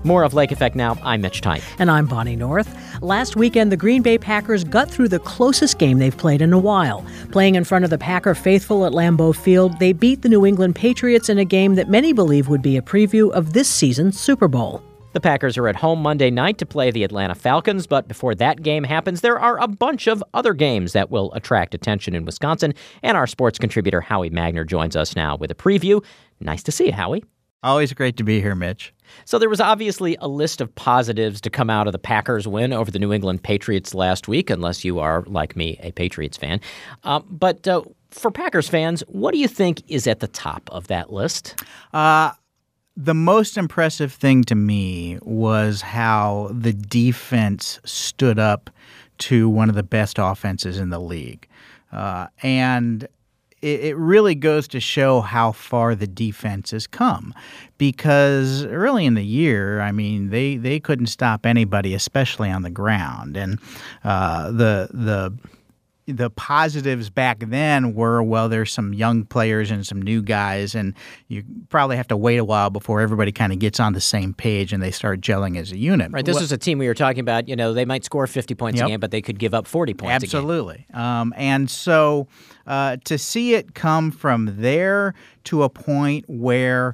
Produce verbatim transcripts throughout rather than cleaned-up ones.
More of Lake Effect now. I'm Mitch Tyke. And I'm Bonnie North. Last weekend, the Green Bay Packers got through the closest game they've played in a while. Playing in front of the Packer faithful at Lambeau Field, they beat the New England Patriots in a game that many believe would be a preview of this season's Super Bowl. The Packers are at home Monday night to play the Atlanta Falcons, but before that game happens, there are a bunch of other games that will attract attention in Wisconsin, and our sports contributor Howie Magner joins us now with a preview. Nice to see you, Howie. Always great to be here, Mitch. So there was obviously a list of positives to come out of the Packers' win over the New England Patriots last week, unless you are, like me, a Patriots fan. Uh, but uh, for Packers fans, what do you think is at the top of that list? Uh The most impressive thing to me was how the defense stood up to one of the best offenses in the league. Uh, and it, it really goes to show how far the defense has come. Because early in the year, I mean, they, they couldn't stop anybody, especially on the ground. And uh, the the... The positives back then were, well, there's some young players and some new guys, and you probably have to wait a while before everybody kind of gets on the same page and they start gelling as a unit. Right. This well, was a team we were talking about. You know, they might score fifty points yep. a game, but they could give up forty points Absolutely. a game. Um, and so uh, to see it come from there to a point where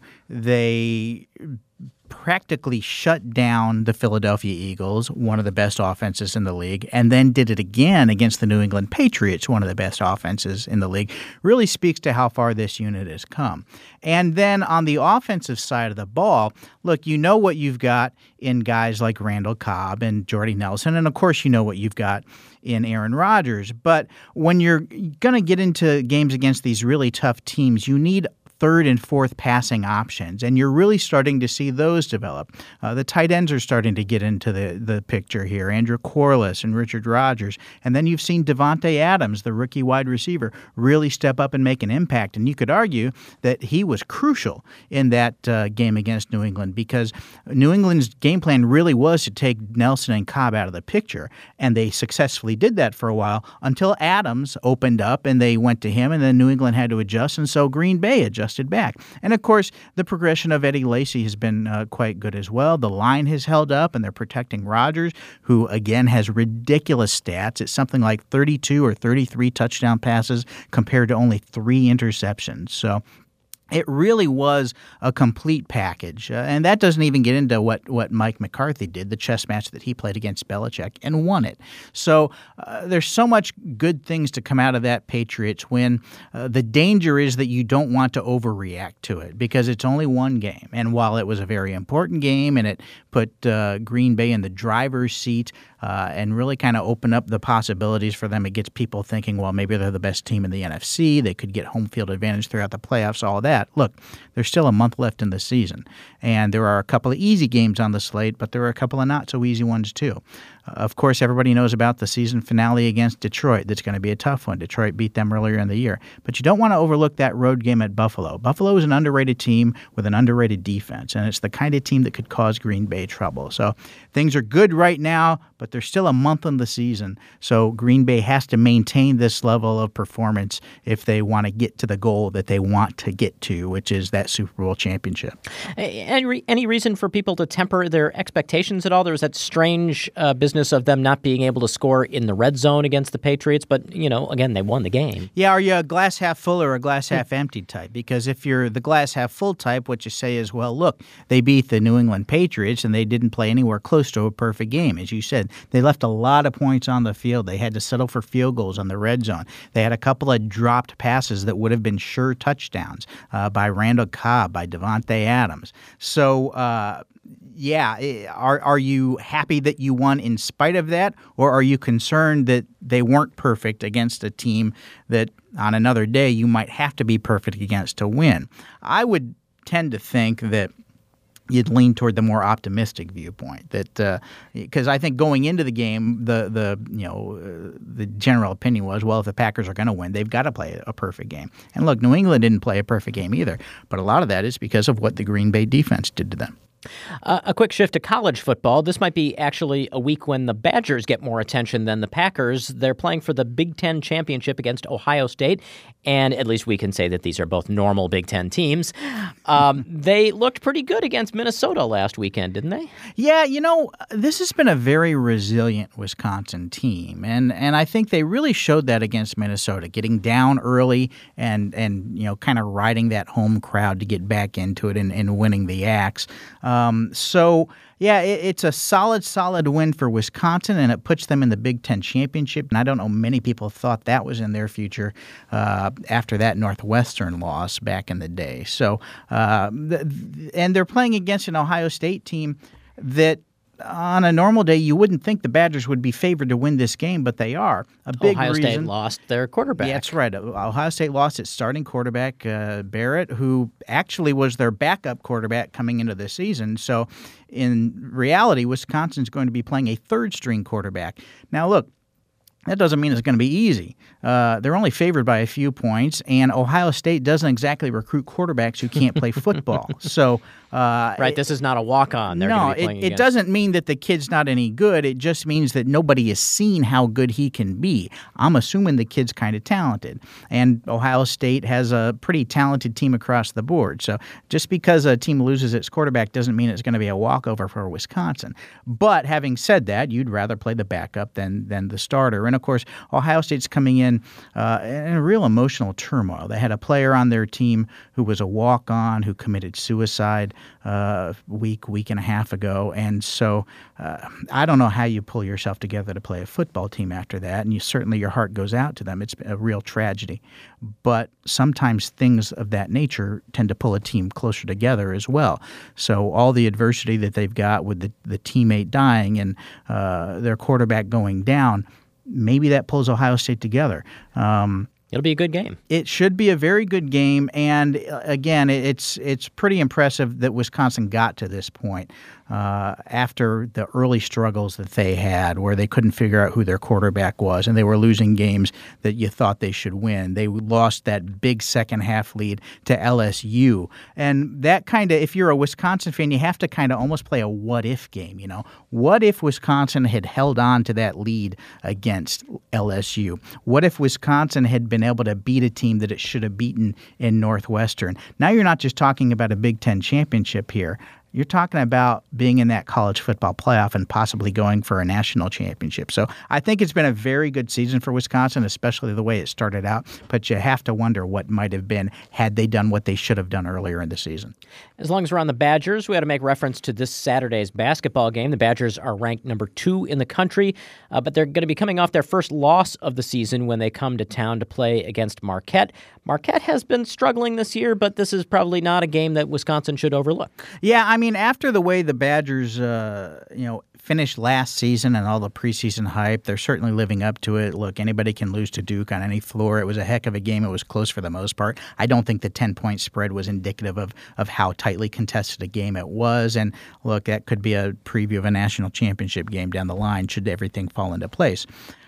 they practically shut down the Philadelphia Eagles, one of the best offenses in the league, and then did it again against the New England Patriots, one of the best offenses in the league, really speaks to how far this unit has come. And then on the offensive side of the ball, look, you know what you've got in guys like Randall Cobb and Jordy Nelson, and of course you know what you've got in Aaron Rodgers. But when you're going to get into games against these really tough teams, you need third and fourth passing options, and you're really starting to see those develop. Uh, the tight ends are starting to get into the, the picture here, Andrew Corliss and Richard Rodgers. And then you've seen Davante Adams, the rookie wide receiver, really step up and make an impact. And you could argue that he was crucial in that uh, game against New England because New England's game plan really was to take Nelson and Cobb out of the picture, and they successfully did that for a while until Adams opened up and they went to him, and then New England had to adjust, and so Green Bay adjusted back. And of course, the progression of Eddie Lacy has been uh, quite good as well. The line has held up, and they're protecting Rodgers, who again has ridiculous stats. It's something like thirty-two or thirty-three touchdown passes compared to only three interceptions. So it really was a complete package. Uh, and that doesn't even get into what, what Mike McCarthy did, the chess match that he played against Belichick, and won it. So uh, there's so much good things to come out of that Patriots win. Uh, the danger is that you don't want to overreact to it because it's only one game. And while it was a very important game and it put uh, Green Bay in the driver's seat uh, and really kind of opened up the possibilities for them, it gets people thinking, well, maybe they're the best team in the N F C. They could get home field advantage throughout the playoffs, all of that. Look, there's still a month left in the season, and there are a couple of easy games on the slate, but there are a couple of not-so-easy ones too. Uh, of course, everybody knows about the season finale against Detroit. That's going to be a tough one. Detroit beat them earlier in the year. But you don't want to overlook that road game at Buffalo. Buffalo is an underrated team with an underrated defense, and it's the kind of team that could cause Green Bay trouble. So things are good right now, but there's still a month in the season. So Green Bay has to maintain this level of performance if they want to get to the goal that they want to get to, which is that Super Bowl championship. Any, any reason for people to temper their expectations at all? There was that strange uh, business of them not being able to score in the red zone against the Patriots, but, you know, again, they won the game. Yeah, are you a glass half full or a glass half empty type? Because if you're the glass half full type, what you say is, well, look, they beat the New England Patriots and they didn't play anywhere close to a perfect game. As you said, they left a lot of points on the field. They had to settle for field goals on the red zone. They had a couple of dropped passes that would have been sure touchdowns uh, by Randall Cobb, by Davante Adams. So, uh, yeah, are are you happy that you won in spite of that, or are you concerned that they weren't perfect against a team that on another day you might have to be perfect against to win? I would tend to think that you'd lean toward the more optimistic viewpoint, that because uh, I think going into the game, the the you know uh, the general opinion was, well, if the Packers are going to win, they've got to play a perfect game. And look, New England didn't play a perfect game either, but a lot of that is because of what the Green Bay defense did to them. Uh, a quick shift to college football. This might be actually a week when the Badgers get more attention than the Packers. They're playing for the Big Ten championship against Ohio State, and at least we can say that these are both normal Big Ten teams. Um, they looked pretty good against Minnesota last weekend, didn't they? Yeah, you know, this has been a very resilient Wisconsin team, and and I think they really showed that against Minnesota, getting down early and, and you know, kind of riding that home crowd to get back into it and, and winning the Axe. Um, so, yeah, it, it's a solid, solid win for Wisconsin, and it puts them in the Big Ten championship. And I don't know many people thought that was in their future uh, after that Northwestern loss back in the day. So, uh, th- and they're playing against an Ohio State team that on a normal day, you wouldn't think the Badgers would be favored to win this game, but they are. A big Ohio reason, State lost their quarterback. Yeah, that's right. Ohio State lost its starting quarterback, uh, Barrett, who actually was their backup quarterback coming into the season. So in reality, Wisconsin's going to be playing a third-string quarterback. Now, look, that doesn't mean it's going to be easy. Uh, they're only favored by a few points, and Ohio State doesn't exactly recruit quarterbacks who can't play football. So, uh, right, this is not a walk-on. They're no, be playing it, it doesn't mean that the kid's not any good. It just means that nobody has seen how good he can be. I'm assuming the kid's kind of talented, and Ohio State has a pretty talented team across the board. So just because a team loses its quarterback doesn't mean it's going to be a walkover for Wisconsin. But having said that, you'd rather play the backup than than the starter. And, of course, Ohio State's coming in uh, in a real emotional turmoil. They had a player on their team who was a walk-on who committed suicide uh, a week, week and a half ago. And so uh, I don't know how you pull yourself together to play a football team after that. And you certainly your heart goes out to them. It's a real tragedy. But sometimes things of that nature tend to pull a team closer together as well. So all the adversity that they've got with the, the teammate dying and uh, their quarterback going down, maybe that pulls Ohio State together. Um, It'll be a good game. It should be a very good game, and uh, again, it's it's pretty impressive that Wisconsin got to this point uh, after the early struggles that they had, where they couldn't figure out who their quarterback was, and they were losing games that you thought they should win. They lost that big second half lead to L S U, and that kind of, if you're a Wisconsin fan, you have to kind of almost play a what if game. You know, what if Wisconsin had held on to that lead against L S U? What if Wisconsin had been able to beat a team that it should have beaten in Northwestern? Now you're not just talking about a Big Ten championship here. You're talking about being in that college football playoff and possibly going for a national championship. So I think it's been a very good season for Wisconsin, especially the way it started out. But you have to wonder what might have been had they done what they should have done earlier in the season. As long as we're on the Badgers, we had to make reference to this Saturday's basketball game. The Badgers are ranked number two in the country, uh, but they're going to be coming off their first loss of the season when they come to town to play against Marquette. Marquette has been struggling this year, but this is probably not a game that Wisconsin should overlook. Yeah, I mean, after the way the Badgers, uh, you know, finished last season and all the preseason hype, they're certainly living up to it. Look, anybody can lose to Duke on any floor. It was a heck of a game. It was close for the most part. I don't think the ten-point spread was indicative of, of how tightly contested a game it was. And look, that could be a preview of a national championship game down the line should everything fall into place.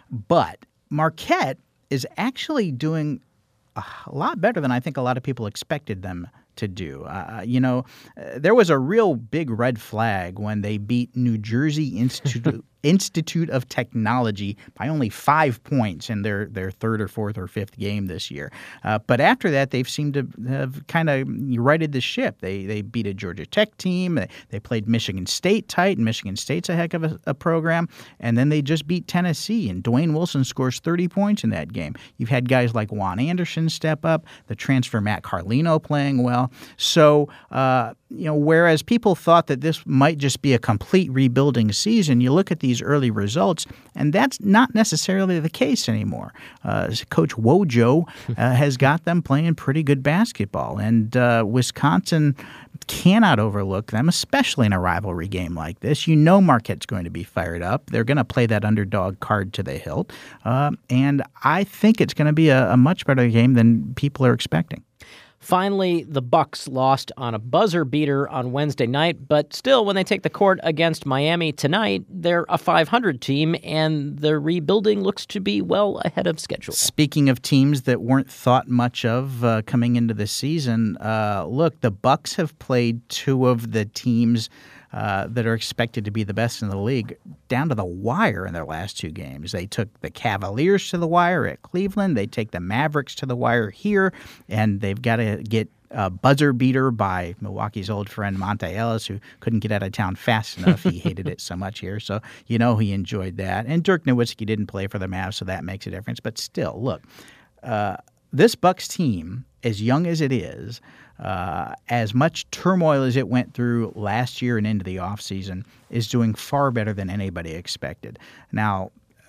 But Marquette is actually doing a lot better than I think a lot of people expected them to do. Uh, you know, uh, there was a real big red flag when they beat New Jersey Institute Institute of Technology by only five points in their, their third or fourth or fifth game this year. Uh, but after that, they've seemed to have kind of righted the ship. They they beat a Georgia Tech team. They, they played Michigan State tight, and Michigan State's a heck of a, a program. And then they just beat Tennessee, and Dwayne Wilson scores thirty points in that game. You've had guys like Juan Anderson step up, the transfer Matt Carlino playing well. So, uh, you know, whereas people thought that this might just be a complete rebuilding season, you look at these early results, and that's not necessarily the case anymore. Uh, Coach Wojo uh, has got them playing pretty good basketball, and uh, Wisconsin cannot overlook them, especially in a rivalry game like this. You know Marquette's going to be fired up. They're going to play that underdog card to the hilt, uh, and I think it's going to be a, a much better game than people are expecting. Finally, the Bucks lost on a buzzer beater on Wednesday night, but still, when they take the court against Miami tonight, they're a five hundred team, and the rebuilding looks to be well ahead of schedule. Speaking of teams that weren't thought much of uh, coming into the season, uh, look, the Bucks have played two of the teams Uh, that are expected to be the best in the league down to the wire in their last two games. They took the Cavaliers to the wire at Cleveland. They take the Mavericks to the wire here, and they've got to get a buzzer beater by Milwaukee's old friend Monta Ellis, who couldn't get out of town fast enough. He hated it so much here, so you know he enjoyed that. And Dirk Nowitzki didn't play for the Mavs, so that makes a difference. But still, look, uh, this Bucks team, as young as it is, Uh, as much turmoil as it went through last year and into the offseason, is doing far better than anybody expected. Now,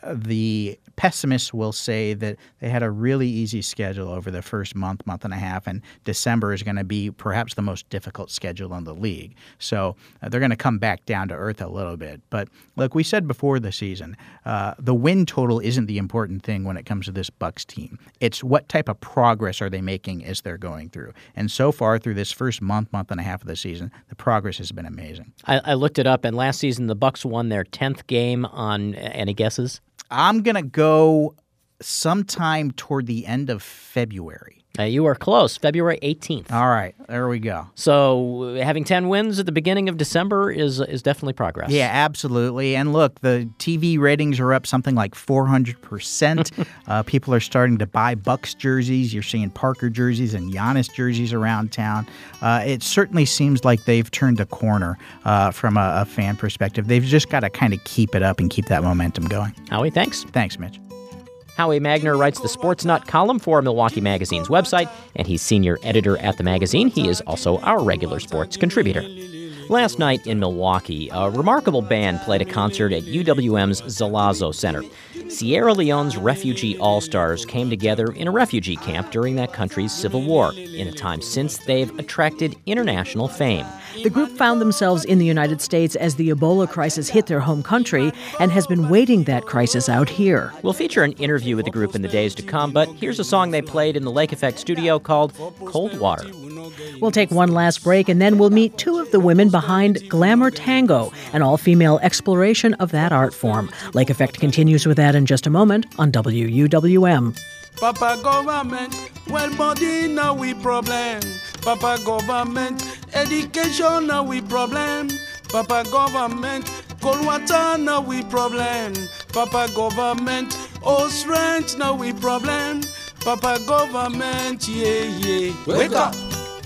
the pessimists will say that they had a really easy schedule over the first month, month and a half, and December is going to be perhaps the most difficult schedule in the league. So uh, they're going to come back down to earth a little bit. But like we said before the season, uh, the win total isn't the important thing when it comes to this Bucks team. It's what type of progress are they making as they're going through. And so far through this first month, month and a half of the season, the progress has been amazing. I, I looked it up, and last season the Bucks won their tenth game on, any guesses? I'm going to go sometime toward the end of February. Uh, you are close, February eighteenth. All right, there we go. So having ten wins at the beginning of December is is definitely progress. Yeah, absolutely. And look, the T V ratings are up something like four hundred percent. uh, people are starting to buy Bucks jerseys. You're seeing Parker jerseys and Giannis jerseys around town. Uh, it certainly seems like they've turned a corner uh, from a, a fan perspective. They've just got to kind of keep it up and keep that momentum going. Howie, thanks. Thanks, Mitch. Howie Magner writes the Sports Nut column for Milwaukee Magazine's website, and he's senior editor at the magazine. He is also our regular sports contributor. Last night in Milwaukee, a remarkable band played a concert at U W M's Zalazo Center. Sierra Leone's refugee all-stars came together in a refugee camp during that country's civil war, in a time since they've attracted international fame. The group found themselves in the United States as the Ebola crisis hit their home country and has been waiting that crisis out here. We'll feature an interview with the group in the days to come, but here's a song they played in the Lake Effect studio called Cold Water. We'll take one last break, and then we'll meet two of the women behind Glamour Tango, an all-female exploration of that art form. Lake Effect continues with that in just a moment on W U W M. Papa government, well body now we problem. Papa government, education now we problem. Papa government, cold water now we problem. Papa government, oh strength now we problem. Papa government, yeah yeah. Wake up.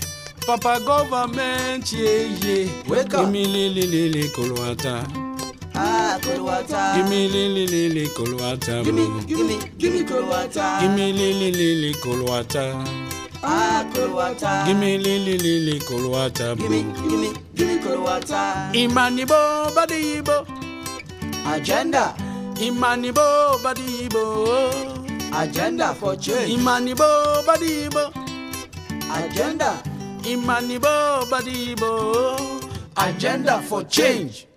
Papa government, yeah yeah. Wake up. Give me lily lily cold water. Ah, cold water. Give me lily lily cold water. Give me, give me, give me cold water. Give me lily lily cold water. Ah, cold water. Give me lily lily cold water. Give me, give me, give me cold water. Imanibo badibo. Agenda. Imanibo badibo. Agenda for change. Imanibo badibo. Agenda. Imanibo badibo. Agenda for change.